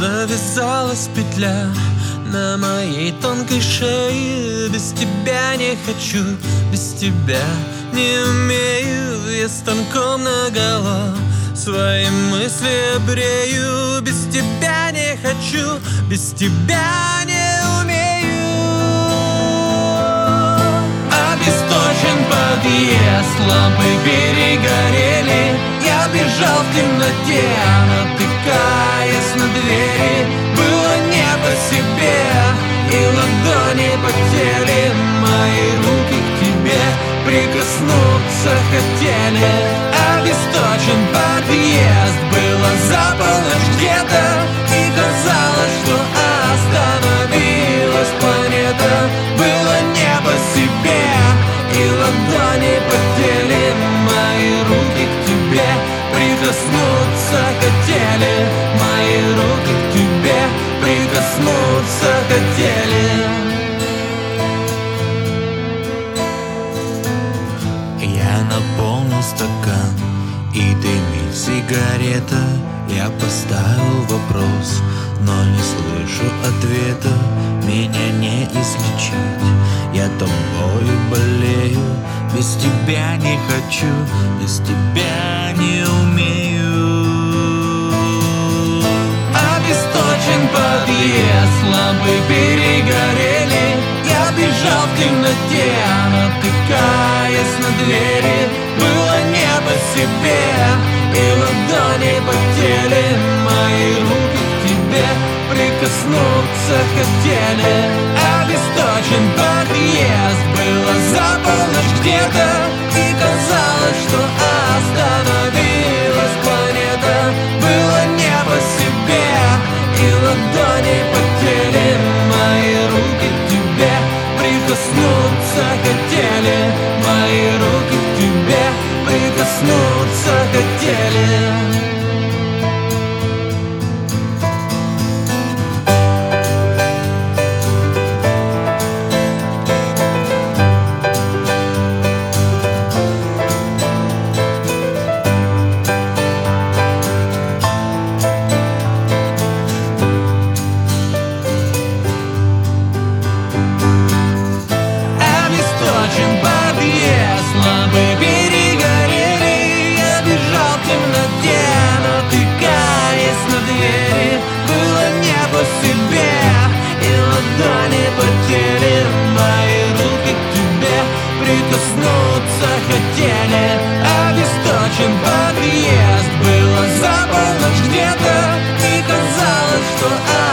Завязалась петля на моей тонкой шее. Без тебя не хочу, без тебя не умею. Я станком наголо свои мысли обрею. Без тебя не хочу, без тебя не умею. Обесточен подъезд, лампы перегорели. Я бежал в темноте, натыкаясь на двери. Было не по себе, и ладони потели. Мои руки к тебе прикоснуться хотели. Обесточен подъезд, было за полночь где-то, и казалось, что остановилась планета. Было не по себе, и ладони потели. Мои руки к тебе прикоснуться хотели. Мои руки к тебе прикоснуться хотели. Я наполнил стакан, и дымит сигарета. Я поставил вопрос, но не слышу ответа. Меня не излечить, я тобою болею. Без тебя не хочу, без тебя не умею. Обесточен подъезд, лампы перегорели. Я бежал в темноте, натыкаясь на двери. Было не по себе, и ладони потели. Мои руки к тебе прикоснуться хотели. Обесточен подъезд, было за полночь где-то, и казалось, что остановилась планета. Было не по себе, и ладони потели. Мои руки к тебе прикоснуться хотели. Мои руки к тебе прикоснуться хотели. Прикоснуться хотели. Обесточен подъезд, было за полночь где-то, и казалось, что